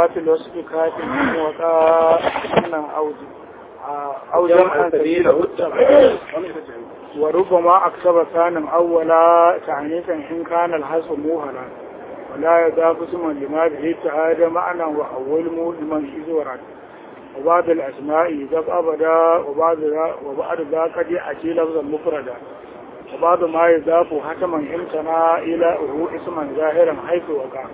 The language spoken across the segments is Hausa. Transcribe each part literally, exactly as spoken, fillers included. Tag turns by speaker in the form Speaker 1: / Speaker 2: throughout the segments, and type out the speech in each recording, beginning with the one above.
Speaker 1: هات الوصف كاتب وقاء أوج أو جمع سبيله وربما أكسب ثانا أولا تعنيفا إن كان الحسب موهلا ولا يضاف اسما لما به تعاد معنى وأول لمن إزورا وبعض الأسماء يضاف أبدا وبعض وبعض ذاك قد يأتي لفظا مفردا وبعض ما يضاف حتما امتنع إلى هو اسما ظاهرا حيث وقع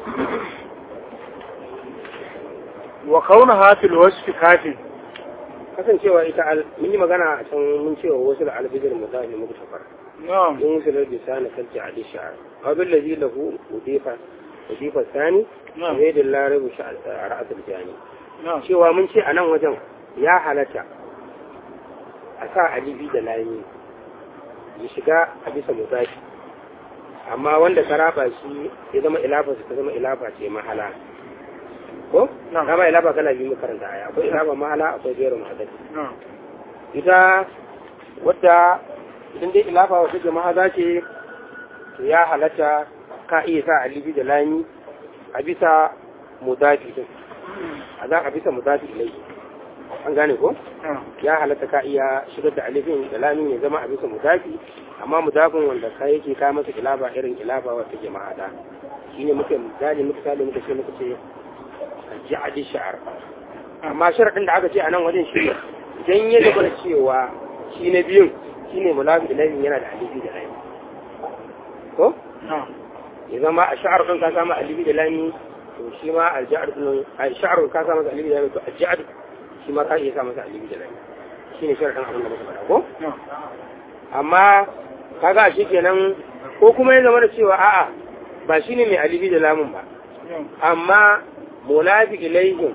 Speaker 1: وكونها في الوصف كاتب
Speaker 2: kasancewa ita al mun yi magana a can mun cewa wasu da albizir mutafi muku safar
Speaker 1: na'am
Speaker 2: mun su da bisana kalci a dishar abin ladhi lahu udifa udifa sani ne da larabu sha'ar ra'atul jani cewa mun ce a nan wajen ya halatta a sa alibi da lami ya shiga a bisa mutafi amma wanda ka raba shi ya zama ilafa ta zama ilafa ce mahala ko dama ilafa kana biyu makaranta aya akwai ilafa mahala akwai gairu mahadari ita wadda idan dai ilafa wata jama'a za ce to ya halatta ka iya sa alibi da lami a bisa mudafi din a za a bisa mudafi ilai an gane ko ya halatta ka iya shigar da alifin da lamin ya zama a bisa mudafi amma mudafin wanda ka yake ka masa ilafa irin ilafa wata jama'a da shine muke misali muka sale muka ce muka ce ja'adi sha'ar amma sharadin da aka ce a nan wajen shi idan ya zaba da cewa shi na biyun shine mulafi ilahi yana da alifi da lami ko ya zama a sha'ar din ka samu alifi da lami to shi ma al-ja'ar din a sha'ar ka samu alifi da lami to al-ja'ad shi ma ka iya sa masa alifi da lami shine sharadin abin da muka faɗa ko amma kaga shi kenan ko kuma ya zama da cewa a'a ba shine mai alifi da lamun ba amma mulafi ilaihim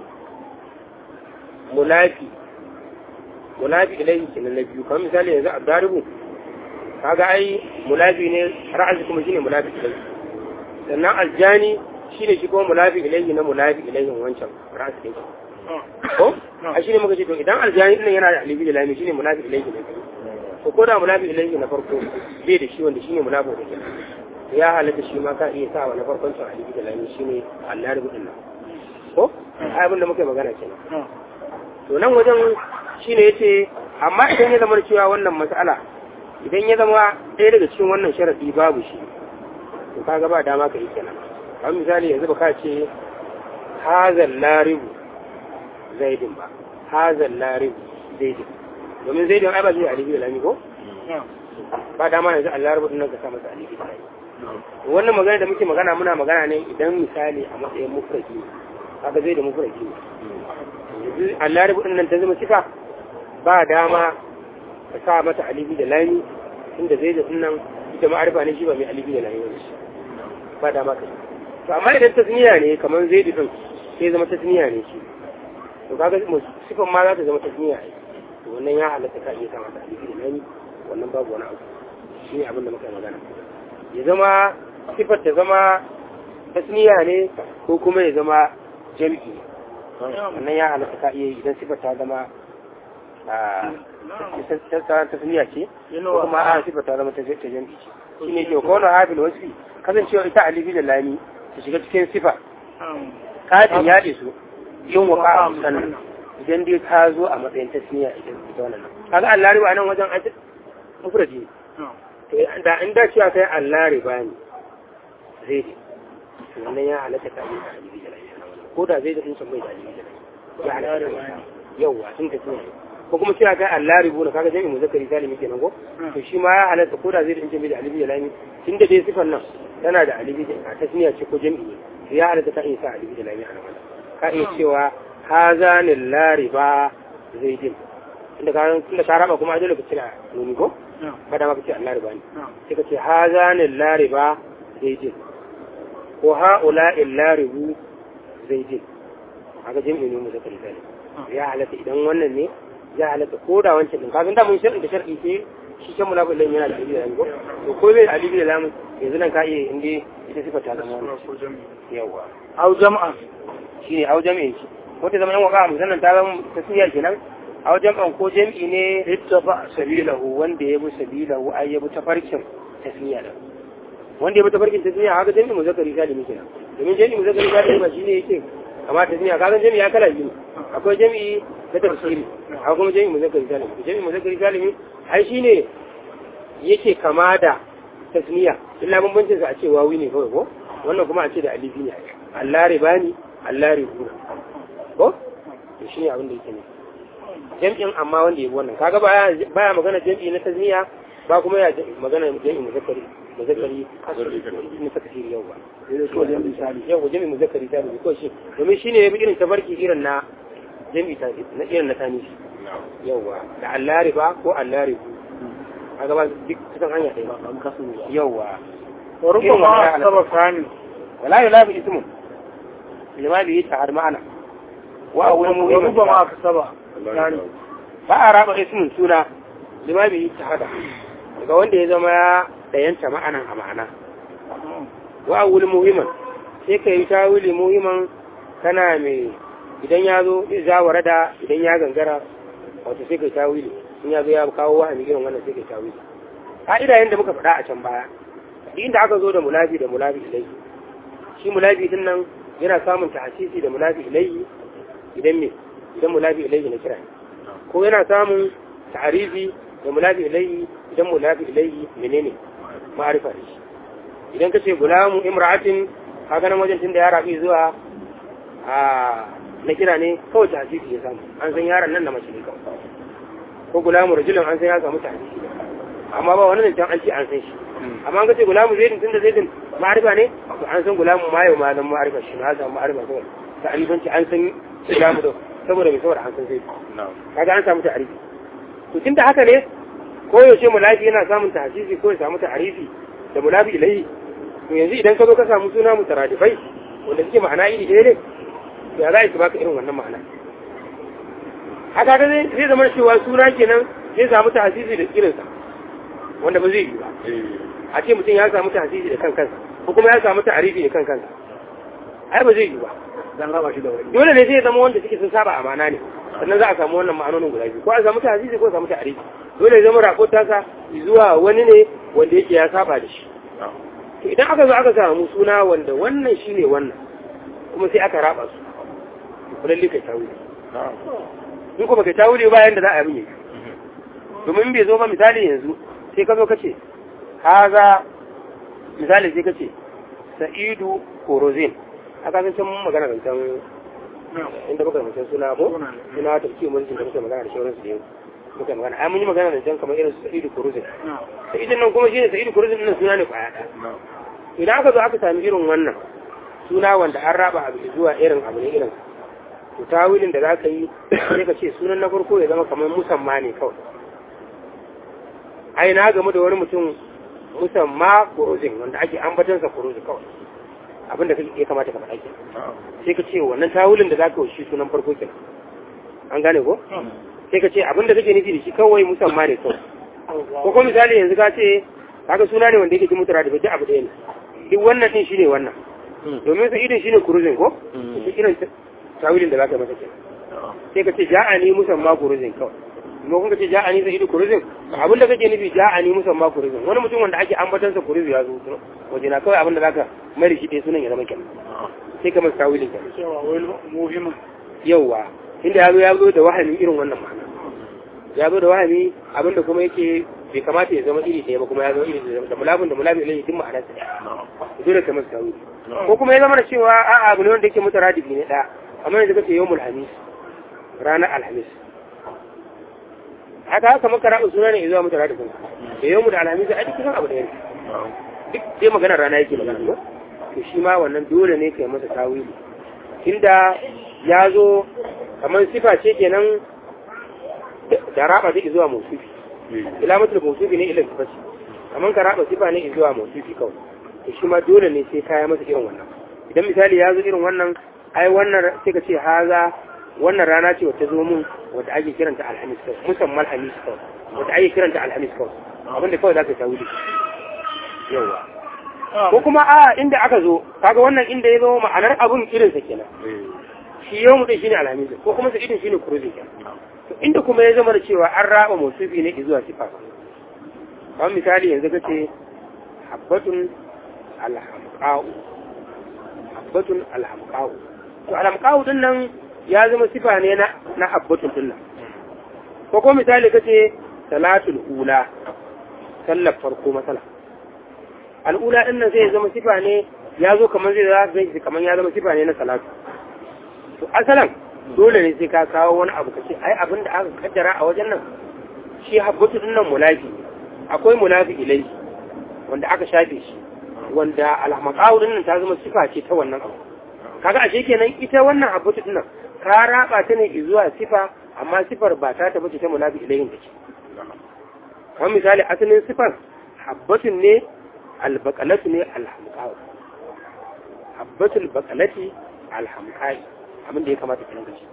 Speaker 2: mulafi mulafi ilaihim kenan na biyu kamar misali yanzu a daribu kaga ai mulafi ne ra'azi kuma shine mulafi ilaihim sannan aljani shine shi kuma mulafi ilaihi na mulafi ilaihim wancan ra'azi din ko a shine muka ce to idan aljani din yana da alibi da lami shine mulafi ilaihi ne to ko da mulafi ilaihi na farko bai da shi wanda shine mulafi da ya halatta shi ma ka iya sa wa na farkon sa alibi da lami shine Allah rubu din ko abin da muke magana kenan to nan wajen shine yace amma idan ya zama cewa wannan mas'ala idan ya zama ɗaya daga cikin wannan sharadi babu shi to kaga ba dama ka yi kenan kamar misali yanzu ba ka ce hazal laribu zaidin ba hazal laribu zaidin domin zaidin ai ba zai alibi da lami ko ba dama yanzu Allah rubu din nan ka sa masa alibi da lami wannan magana da muke magana muna magana ne idan misali a matsayin mufradi kaga zai da mufradi yanzu Allah rubu din nan ta zama sifa ba dama ka sa mata alibi da lami inda zai da nan ita ma'arifa ne shi ba mai alibi da lami wani ba dama ka to amma idan tasniya ne kamar zai din sai zama tasniya ne shi to kaga sifan ma za ta zama tasniya ne to wannan ya halatta ka iya sa mata alibi da lami wannan babu wani abu shi ne abin da muka magana ya zama sifar ta zama tasniya ne ko kuma ya zama jami'i wannan ya halatta ka iya idan sifar ta zama a tasniya ce ko kuma a sifar ta zama ta jami'i ce shi ne ke kawo hafil wasu kasancewa ita alibi da lami ta shiga cikin sifa kafin ya su yin waka a musamman idan dai ka zo a matsayin tasniya idan ita wannan kaga Allah riba nan wajen ajin mufradi ne da in da cewa kai Allah riba ne zai ne wannan ya halatta ka yi alibi da lami ko da zai da in san bai da alibi da lami ya halatta yawa sun tasniya ko kuma cewa kai Allah ribu ne kaga jami'in muzakkari salimi kenan ko to shi ma ya halatta ko da zai da in san bai da alibi da lami tunda dai sifan nan tana da alibi da tasniya ce ko jami'i ya halatta ka iya sa alibi da lami a nan ka iya cewa hazanin lariba zaidin inda ka tunda ka raba kuma dole ka cira nuni ko kada ma ka ce Allah riba ne sai ka ce hazanin lariba zaidin ko haula'il laribu zaidin haka jami'i ne muzakkari salim ya halatta idan wannan ne ya halatta ko da wancan din kafin da mun shar'i da shar'i sai shi kan munafil din yana da alibi da lamu to ko bai alibi da lamu yanzu nan ka iya inda ita sifa ta zama wannan yawa
Speaker 1: au jama'a
Speaker 2: shine au jami'i shi ko ta zama yan waka musannan ta zama tasniya kenan au jam'an ko jami'i ne ittaba sabilahu wanda ya bi sabilahu ay ya bi tafarkin tasniya da wanda ya bi tafarkin tasniya haka jami'i muzakkari salimi kenan domin jami'i muzakkari salimi ba shine yake amma tasniya kaga jami'i ya kala biyu akwai jami'i na tafsiri akwai kuma jami'i muzakkari salimi jami'i muzakkari salimi ai shine yake kama da tasniya illa bambancin sa a ce wawi ne kawai ko wannan kuma a ce da alifi ne Allah ribani Allah ribu ko to shine abin da yake ne jami'in amma wanda yake wannan kaga baya baya magana jami'i na tasniya ba kuma ya magana jami'i muzakkari muzakkari ne saka shi yau ba ko jami'i misali yau jami'i muzakkari ta ko shi domin shine yabi irin tabarki irin na jami'i ta na irin na tani yawa da Allah riba ko Allah ribu kaga ba duk kusan hanya ɗaya ba an kasu yawa
Speaker 1: wa rubama sabafani
Speaker 2: wala yulabi ismun lima bi ta har ma'ana wa awwal muhim
Speaker 1: rubama kasaba yani
Speaker 2: ba a raba ismun suna lima bi ta hada daga wanda ya zama ya dayanta ma'anan a ma'ana wa awwal muhimman sai kai tawili muhimman kana mai idan ya zo za warada idan ya gangara wato sai kai tawili in ya zo ya kawo wahami irin wannan sai kai tawili ka'ida yanda muka faɗa a can baya inda aka zo da mulabi da mulabi ilai shi mulabi din nan yana samun tahsisi da mulabi ilai idan me idan mulabi ilai na kira ko yana samun ta'arifi da mulabi ilai idan mulabi ilai menene ma'arifa ne idan kace gulamu imra'atin kaga nan wajen tunda ya rabi zuwa a na kira ne kawai tahsisi ya samu an san yaron nan na mace ne kawai ko gulamu rajulun an san ya samu tahsisi amma ba wani can an ce an san shi amma an kace gulamu zaidin tunda zaidin ma'arifa ne to an san gulamu ma yau ma dan ma'arifa shi na samu ma'arifa ko ta alifanci an san gulamu da saboda mai saboda an san zaidi kaga an samu ta'arifi to tunda haka ne ko yaushe mulafi yana samun tahsisi ko ya samu ta'arifi da mulafi ilahi to yanzu idan ka zo ka samu suna mutaradifai wanda suke ma'ana iri ɗaya ne ya za su baka irin wannan ma'ana haka ga zai zama cewa suna kenan zai samu tahsisi da irinsa wanda ba zai yi ba a ce mutum ya samu tahsisi da kan kansa ko kuma ya samu ta'arifi da kan kansa ai ba zai yi ba
Speaker 1: dan raba shi da wani
Speaker 2: dole ne zai zama wanda suke sun saba amana ne sannan za a samu wannan ma'anonin guda biyu ko a samu tahsisi ko a samu ta'arifi dole ya zama rakota sa zuwa wani ne wanda yake ya saba da shi to idan aka zo aka samu suna wanda wannan shine wannan kuma sai aka raba su to lalle kai tawili in kuma kai tawili ba yanda za a yi domin bai zo ba misali yanzu sai ka zo ka ce haza misali sai ka ce sa'idu korozin aka san can magana da can inda muka mutan suna ko suna ta ce mun da muka magana da shauransu da yau muka magana ai mun yi magana da can kamar irin sa'idu korozin sa'idin nan kuma shine sa'idu korozin nan suna ne kwaya ɗaya idan aka zo aka sami irin wannan suna wanda an raba abu zuwa irin abu ne irin to tawilin da za ka yi sai ka ce sunan na farko ya zama kamar musamma ne kawai ai na game da wani mutum musamma kuruzin wanda ake ambatansa kuruzi kawai abinda ya kamata ka faɗa ke sai ka ce wannan tawulin da za ka shi sunan farko ke an gane ko sai ka ce abinda kake nufi da shi kawai musamma ne kawai ko kuma misali yanzu ka ce kaga suna ne wanda yake ji mutura da bai abu ɗaya ne duk wannan din shine wannan domin sa idin shine kuruzin ko shi irin tawulin da za ka masa ke sai ka ce ja'ani musamma kuruzin kawai kuma kun ce ja'ani zai idu kuruzin abin da kake nufi ja'ani musamman kuruzin wani mutum wanda ake ambatansa kuruzi ya zo waje na kawai abin da zaka mari shi ɗaya sunan ya zama kenan sai ka masa tawilin kenan
Speaker 1: cewa wai muhimmin
Speaker 2: yauwa inda ya zo ya zo da wahami irin wannan ma'ana ya zo da wahami abin da kuma yake bai kamata ya zama iri ɗaya ba kuma ya zama iri ɗaya da mulabin da mulabin ilahi duk ma'ana sa dole ka masa tawili ko kuma ya zama da cewa a'a abu ne wanda yake mutaradifi ne ɗaya amma yanzu kace yawmul hamis ranar alhamis haka haka maka rabu suna ne zuwa mutara da kanka da yau mu da alhamis a duk abu da yanzu duk dai maganar rana yake magana ko to shi ma wannan dole ne kai masa tawili inda ya zo kamar sifa ce kenan da raba take zuwa musufi ilamatul musufi ne ila sifati kamar ka raba sifa ne zuwa musufi kawai to shi ma dole ne sai kaya masa irin wannan idan misali ya zo irin wannan ai wannan sai ka ce haza wannan rana ce wata zo mun wata ake kiranta alhamis kawai musamman alhamis kawai wata ake kiranta alhamis kawai abinda kawai za ka ta wuce yawa ko kuma a inda aka zo kaga wannan inda ya zo ma'anar abun irinsa kenan shi yau mutum shine alhamis ko kuma sa idin shine kuruzi kenan to inda kuma ya zama da cewa an raba musufi ne zuwa sifa kamar misali yanzu kace habbatun alhamqa'u habbatun alhamqa'u to alhamqa'u din nan ya zama sifa ne na na habbatun din nan ko ko misali kace salatul ula sallar farko masala al'ula din nan zai zama sifa ne ya zo kamar zai zai kamar ya zama sifa ne na salatu to asalan dole ne sai ka kawo wani abu kace ai abin da aka kaddara a wajen nan shi habbatu din nan munafi akwai munafi ilai wanda aka shafe shi wanda alhamqa'u din nan ta zama sifa ce ta wannan abu kaga ashe kenan ita wannan habbatu din nan ka raba ta ne zuwa sifa amma sifar ba ta tabbata ta munafi ilai take kamar misali asalin sifar habbatun ne albaqalatu ne alhamqa'u habbatul baqalati alhamqa'i abin da ya kamata ka shi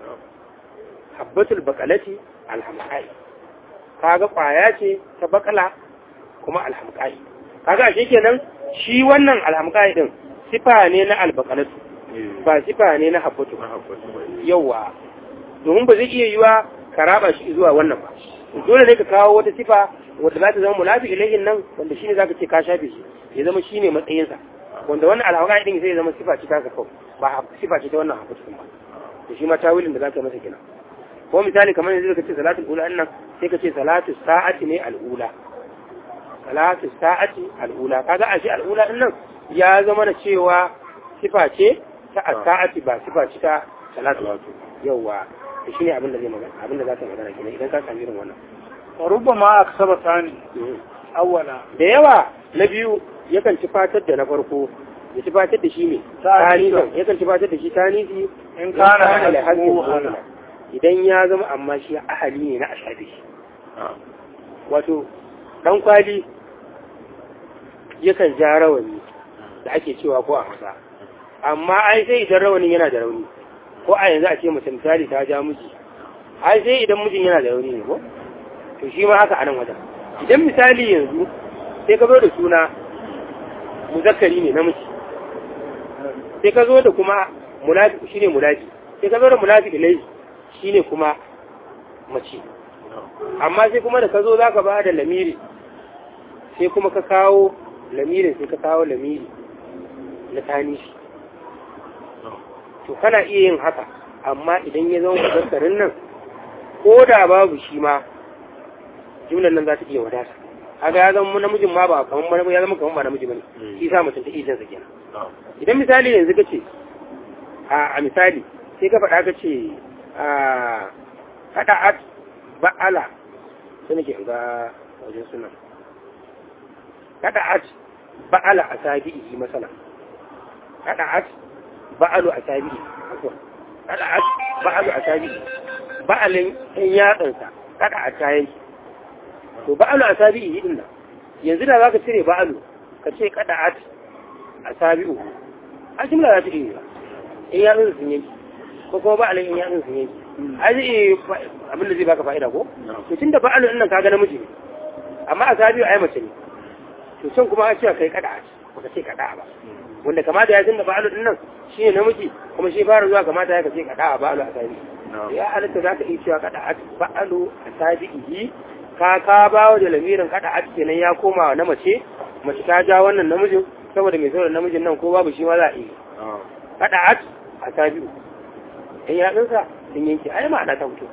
Speaker 2: habbatul baqalati alhamqa'i kaga kwaya ce ta bakala kuma alhamqa'i kaga ashe kenan shi wannan alhamqa'i din sifa ne na albaqalatu ba sifa ne na habbatu yawa domin ba zai iya yiwa ka raba shi zuwa wannan ba dole ne ka kawo wata sifa wanda za ta zama munafi ilayhin nan wanda shine zaka ce ka shafe shi ya zama shine matsayinsa wanda wannan alhamqa'i din zai zama sifa ce ta ka kawai ba sifa ce ta wannan habbatu ba to shi ma tawilin da zaka masa kina ko misali kamar yanzu ka ce salatul ula nan sai ka ce salatu sa'ati ne al'ula salatu sa'ati al'ula kaga a shi al'ula din nan ya zama da cewa sifa ce ta as-sa'ati ba sifa ce ta salatu yawa to shine abin da zai magana abin da zaka magana kenan idan ka sami irin wannan
Speaker 1: rubbama aksaba tani awwala
Speaker 2: da yawa na biyu yakan ci fatar da na farko ya ci fatar da shi ne tanihi yakan ci fatar da shi tanihi
Speaker 1: in kana da
Speaker 2: hasbi idan ya zama amma shi ahali ne na ashabi wato dan kwali yakan ja rawani da ake cewa ko a hausa amma ai sai idan rawanin yana da rauni ko a yanzu a ce mace misali ta ja miji ai sai idan mijin yana da rauni ne ko to shi ma haka a nan wajen idan misali yanzu sai ka zo da suna muzakkari ne namiji sai ka zo da kuma munafi shine munafi sai ka zo da munafi ilai shine kuma mace amma sai kuma da ka zo zaka ba da lamiri sai kuma ka kawo lamirin sai ka kawo lamiri na tanishi to kana iya yin haka amma idan ya zama muzakkarin nan ko da babu shi ma jumlar nan za ta iya wadata kaga ya zama namijin ma ba kamar ya zama kamar ba namiji bane shi sa mutum ta iya sa kenan idan misali yanzu kace a a misali sai ka faɗa kace a kada'at ba'ala sai nake ga wajen sunan kada'at ba'ala asabi'i masala kada'at ba'alu asabi'i kada'at ba'alu asabi'i ba'alin in yatsansa kada'at tayin to ba'alu asabi'i din nan yanzu da zaka cire ba'alu ka ce kada'at asabi'u a jimla za ta yi in yatsun sun yanki ko kuma ba'alin in yatsun sun yanki a zai abin da zai baka fa'ida ko to tunda ba'alu din nan kaga namiji ne amma asabi'u ai mace ne to can kuma a ce kai kada'at baka ce kada'a ba wanda kamata ya tunda ba'alu din nan shine namiji kuma shi fara zuwa kamata ya kace kada'a ba'alu asabi'u ya halatta zaka iya cewa kada'at ba'alu asabi'i ka ka bawo da lamirin kada a kenan ya koma na mace mace ta ja wannan namijin saboda mai saboda namijin nan ko babu shi ma za a yi kada a a tabi'u in ya tsinsa sun yanke ai ma'ana ta fito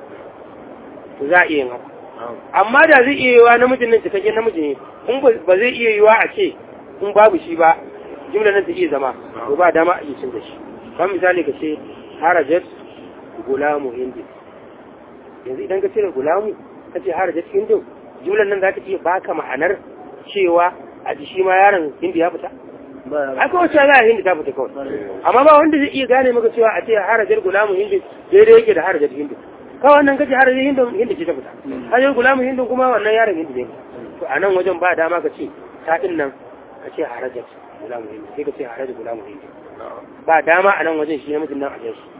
Speaker 2: to za a iya yin haka amma da zai iya yiwa namijin nan cikakken namiji ne in ba zai iya yiwa a ce in babu shi ba jimla nan ta iya zama to ba dama a iya cin da shi kan misali ka ce harajat gulamu hindi yanzu idan ka cire gulamu ka ce harajat hindu jimlan nan za ta iya baka ma'anar cewa a ji shi ma yaron hindi ya fita ai kawai cewa za a hindi ta fita kawai amma ba wanda zai iya gane maka cewa a ce harajar gulamu hindi daidai yake da harajar hindu kawai wannan kace harajar hindu hindi ce ta fita harajar gulamu hindu kuma wannan yaron hindi ne to a nan wajen ba dama ka ce ta din nan ka ce harajar gulamu hindi sai ka ce harajar gulamu hindi ba dama a nan wajen shi namijin nan a jan shi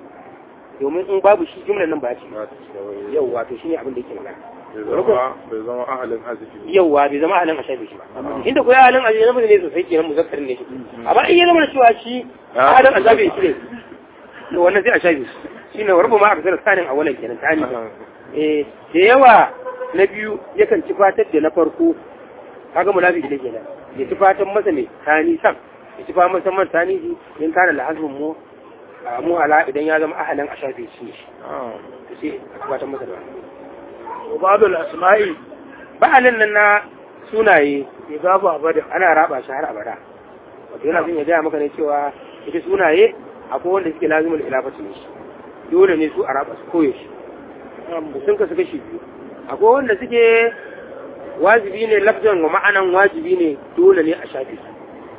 Speaker 2: domin in babu shi jumlar nan ba ce yau wato shi ne abin da yake magana
Speaker 3: bai zama ahalin hazifi
Speaker 2: yauwa bai zama ahalin ashabi shi ba inda ko ya ahalin ashabi na ne sosai kenan muzakkar ne shi amma in ya zama cewa shi ahalin ashabi shi ne to wannan sai ashabi shi ne warbu ma aka sanar sanin a wannan kenan tani eh da yawa na biyu yakan ci fatar da na farko kaga munafi da kenan ya ci fatan masa ne tani sam ya ci fatan masa man tani in kana lahazun mu a muhala idan ya zama ahalin a shafe shi ne
Speaker 3: na'am
Speaker 2: to sai a tabbatar masa da wannan
Speaker 1: wa babul asma'i
Speaker 2: ba'alin nan na sunaye
Speaker 1: idafa abada
Speaker 2: ana raba shi har abada wato yana son ya gaya maka ne cewa ita sunaye akwai wanda suke lazimul ilafati ne dole ne su a raba su koyo shi sun kasu kashi biyu akwai wanda suke wajibi ne lafzan wa ma'anan wajibi ne dole ne a shafe su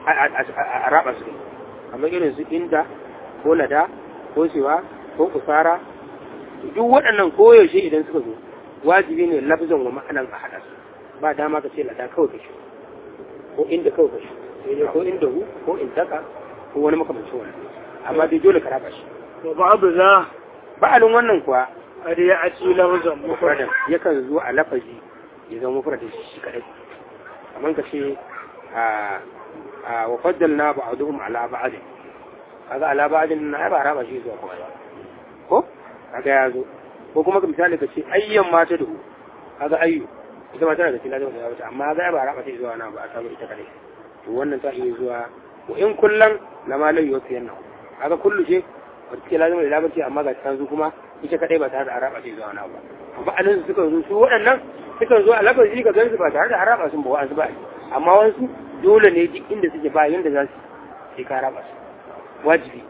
Speaker 2: a raba su kamar irin su inda ko lada ko siwa ko kusara duk waɗannan koyaushe idan suka zo wajibi ne lafzan wa ma'anan a haɗa su ba dama ka ce lada kawai kashi ko inda kawai kashi sai dai ko inda hu ko in taka ko wani makamancin wani amma dai dole ka raba shi
Speaker 1: wa babu za
Speaker 2: ba'alin wannan kuwa
Speaker 1: a da ya aci lafazan mufradan
Speaker 2: mufradan yakan zo a lafazi ya zama mufradin shi kadai kamar ka ce a a wa faddalna ba'dhum ala ba'd kaga ala ba'd na ba raba shi zuwa kowa ko kaga ya zo ko kuma misali ka ce ayyan mata da kaga ayyu ita ma tana da tilawa da wata amma ga ba raba ta zuwa na ba a samu ita kadai to wannan ta iya zuwa ko in kullan lama lai wasu yanna kaga kullu ce wata ke lazima da labarci amma ga ta zo kuma ita kadai ba tare da araba ta zuwa na ba amma alin su suka zo su waɗannan suka zo a labarci ka gansu ba tare da araba sun ba wa'azu ba amma wasu dole ne duk inda suke ba yanda za su sai ka raba su wajibi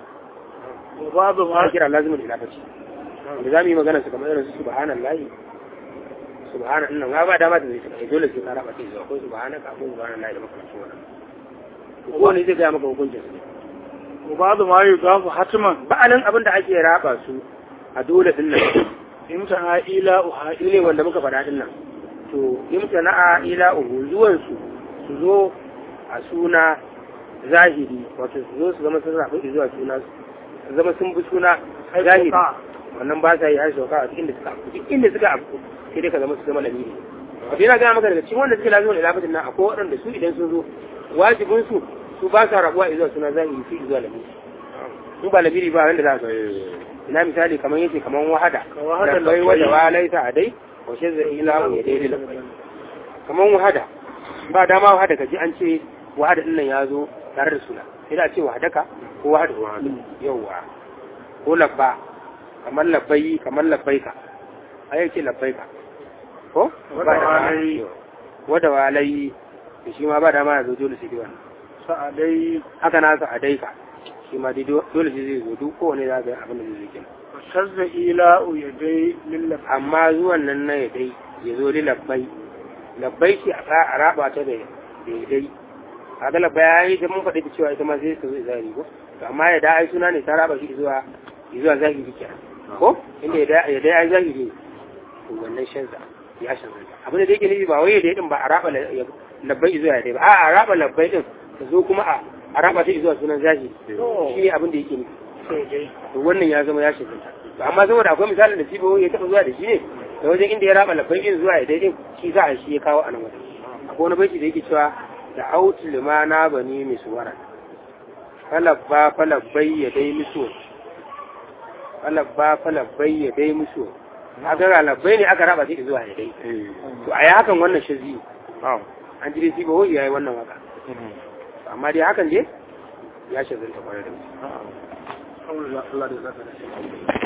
Speaker 1: wa babu ma
Speaker 2: ma kira lazima da labarci da za mu yi magana su kamar irin su subhanallahi subhanallahi nan ba dama da zai ta dole sai ka raba ta zuwa ko subhanaka ko subhanallahi da makamancin wannan ko ne zai ga maka hukuncin su
Speaker 1: wa babu ma yudafu hatman
Speaker 2: ba'alin abin da ake raba su a dole din nan
Speaker 1: imtana ila uha
Speaker 2: shi ne wanda muka faɗa din nan to imtana ila uhu zuwan su su zo a suna zahiri wato su zo su zama sun rabu zuwa suna su zama sun bi suna zahiri wannan ba sa yi har shauka a cikin da suka duk inda suka abu sai dai ka zama su zama lamiri wato yana gaya maka daga cikin wanda suke lazima da lafatin nan akwai waɗanda su idan sun zo wajibin su su ba sa rabuwa zuwa suna zahiri su zuwa lamiri su ba lamiri ba wanda za su ina misali kamar yace kamar wahada da bai wada wa laisa adai wa shazza ila ya dai labai kamar wahada ba dama wahada kaji an ce wahada din nan ya zo tare da suna sai da ce wahadaka ko wahada yawa ko labba kamar labbai kamar labbaika ai ce labbaika ko wada walai shi ma ba dama ya zo dole sai wannan
Speaker 1: sa'adai
Speaker 2: haka na sa'adai ka shi ma dai dole sai zai zo duk kowane za ga abin da zai kenan
Speaker 1: shazza ila yadai lillaf
Speaker 2: amma zuwan nan na yadai ya zo li labbai labbai shi a raba ta da yadai kaga labbai yayi da mun faɗi cewa ita ma sai ta zo zahiri ko amma ya da ai suna ne ta raba shi zuwa zuwa zahiri kenan ko inda ya dai ai zahiri to wannan shazza ya shazza abin da yake nufi ba wai yadai din ba a raba labbai zuwa yadai ba a a raba labbai din ta zo kuma a a raba ta zuwa sunan zahiri shi ne abin da yake nufi to wannan ya zama ya shazza to amma saboda akwai misalin da sibo ya taɓa zuwa da shi ne da wajen inda ya raba labbai din zuwa yadai din shi za a shi ya kawo a nan wajen akwai wani baiti da yake cewa da autu limana bani miswara falabba falabbai ya dai miso falabba falabbai ya dai miso a ga labbai ne aka raba shi zuwa ya dai to a yi hakan wannan shazi an ji dai shi ba ya yi wannan waka amma dai hakan dai ya shazanta kwanar da mu
Speaker 1: Allah da zaka da shi